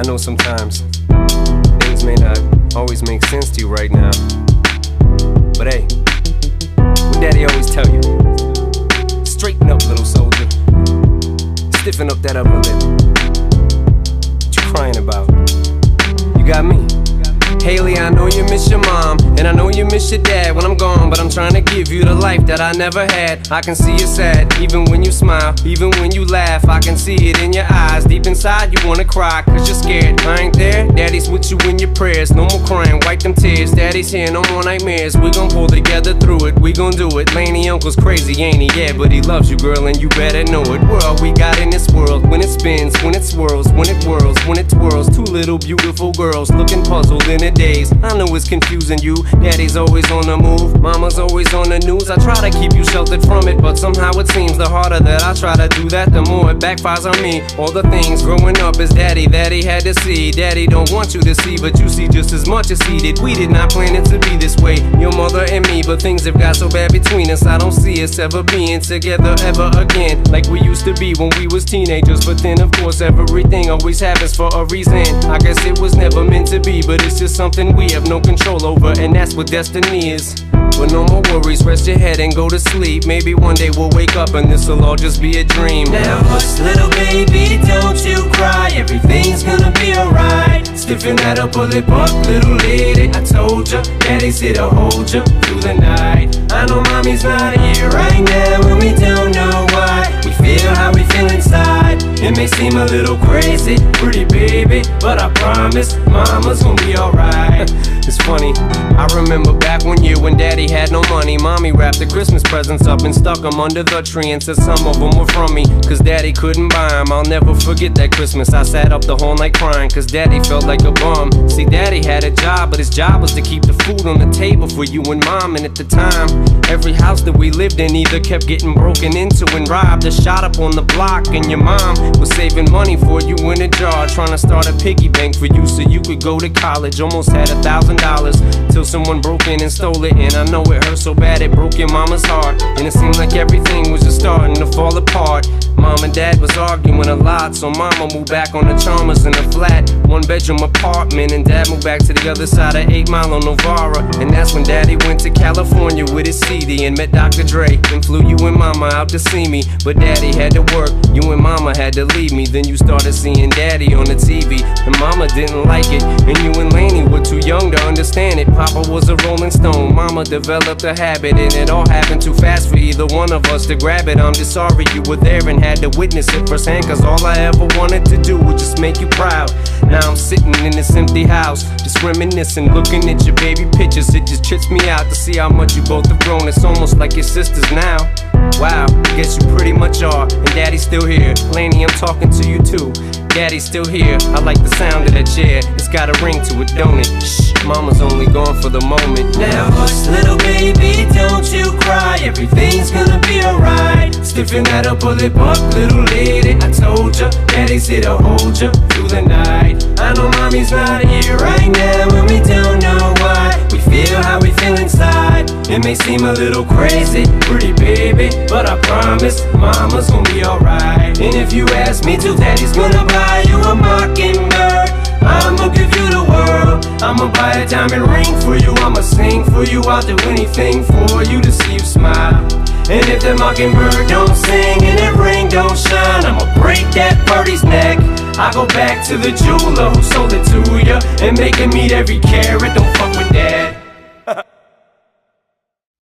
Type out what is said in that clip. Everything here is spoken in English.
I know sometimes things may not always make sense to you right now, but hey, what Daddy always tell you: straighten up, little soldier. Stiffen up that upper lip. What you crying about? You got me. Haley, I know you miss your mom, and I know you miss your dad when I'm gone, but I'm trying to give you the life that I never had. I can see you sad, even when you smile, even when you laugh. I can see it in your eyes, deep inside you wanna cry, cause you're scared. I ain't there, Daddy's with you in your prayers. No more crying, wipe them tears. Daddy's here, no more nightmares. We gon' pull together through it, we gon' do it. Laney uncle's crazy, ain't he? Yeah, but he loves you, girl, and you better know it. We're all we got in this world. When it spins, when it swirls, when it whirls, when it twirls. Two little beautiful girls looking puzzled in a daze. I know it's confusing you. Daddy's always on the move, mama's always on the news. I try to keep you sheltered from it, but somehow it seems the harder that I try to do that, the more it backfires on me. All the things growing up as daddy that he had to see, daddy don't want you to see, but you see just as much as he did. We did not plan it to be this way, your mother and me, but things have got so bad between us. I don't see us ever being together ever again, like we used to be when we was teenagers. But then of course everything always happens for a reason. I guess it was never meant to be, but it's just something we have no control over, and that's what destiny is. But no more worries, rest your head and go to sleep. Maybe one day we'll wake up and this'll all just be a dream. Now hush, little baby, don't you cry. Everything's gonna be alright. Stiffen that upper lip up, little lady. I told ya, Daddy's here to hold ya through the night. I know mommy's not here right now, and we don't know why. We feel how we feel inside. It may seem a little crazy, pretty baby, but I promise mama's gonna be alright. It's funny, I remember back one year when Daddy had no money. Mommy wrapped the Christmas presents up and stuck them under the tree and said some of them were from me, cause Daddy couldn't buy them. I'll never forget that Christmas. I sat up the whole night crying, cause Daddy felt like a bum. See, Daddy had a job, but his job was to keep the food on the table for you and Mom. And at the time, every house that we lived in either kept getting broken into and robbed or shot up on the block. And your mom was saving money for you in a jar, trying to start a piggy bank for you so you could go to college. Almost had $1,000 till someone broke in and stole it. And I know it hurt so bad it broke your mama's heart, and it seemed like everything was just starting to fall apart. Mom and Dad was arguing a lot, so Mama moved back on the Chalmers in a flat 1-bedroom apartment, and Dad moved back to the other side of 8 Mile on Novara. And that's when Daddy went to California with his CD and met Dr. Dre, and flew you and Mama out to see me. But Daddy had to work, you and Mama had to leave me. Then you started seeing Daddy on the TV, and Mama didn't like it, and you and Laney were too young to understand it. Papa was a Rolling Stone, Mama developed a habit, and it all happened too fast for either one of us to grab it. I'm just sorry you were there and had to witness it firsthand, cause all I ever wanted to do was just make you proud. Now I'm sitting in this empty house, just reminiscing, looking at your baby pictures. It just trips me out to see how much you both have grown. It's almost like your sisters now. Wow, I guess you pretty much are. And Daddy's still here. Laney, I'm talking to you too. Daddy's still here. I like the sound of that chair. It's got a ring to it, don't it? Shh, Mama's only gone for the moment. Now hush, little baby, don't you cry. Everything's gonna be alright. Stiffen that upper lip up, little lady. I told ya, Daddy's here to hold ya through the night. I know mommy's not here right now, and we don't know why. We feel how we feel inside. It may seem a little crazy, pretty baby, but I promise mama's gonna be alright. And if you ask me to, Daddy's gonna buy you a mockingbird. I'ma give you the world. I'ma buy a diamond ring for you. I'ma sing for you. I'll do anything for you to see you smile. And if that mockingbird don't sing and that ring don't shine, I'ma break that birdie's neck. I go back to the jeweler who sold it to ya and make him eat every carat. Don't fuck with